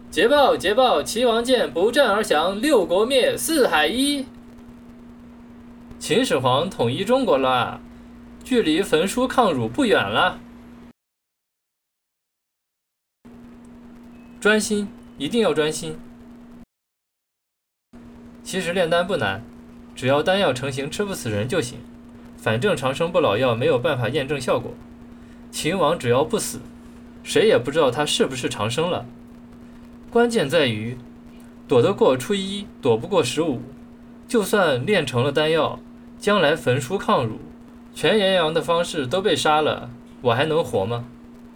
捷报捷报，齐王见不战而降，六国灭，四海一。秦始皇统一中国了，距离焚书抗儒不远了。专心，一定要专心。其实炼丹不难，只要丹药成型吃不死人就行，反正长生不老药没有办法验证效果。秦王只要不死，谁也不知道他是不是长生了。关键在于躲得过初一，躲不过15。就算炼成了丹药，将来焚书抗儒，全炎阳的方士都被杀了，我还能活吗？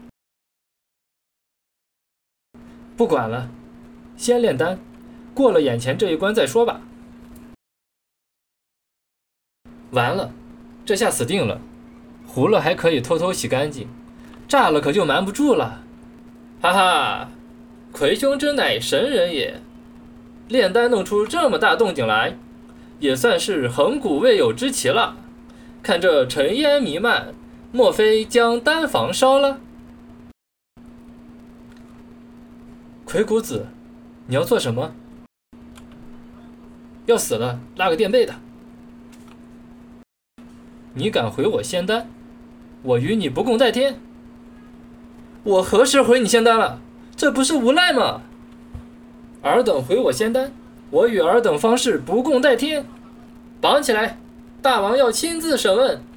不管了，先炼丹，过了眼前这一关再说吧。完了，这下死定了。糊了还可以偷偷洗干净，炸了可就瞒不住了。哈哈，魁兄真乃神人也，炼丹弄出这么大动静来，也算是恒古未有之奇了。看这尘烟弥漫，莫非将丹房烧了？魁谷子，你要做什么？要死了，拉个垫背的。你敢毁我仙丹，我与你不共戴天。我何时毁你仙丹了？这不是无赖吗？尔等毁我仙丹，我与尔等方士不共戴天。绑起来，大王要亲自审问。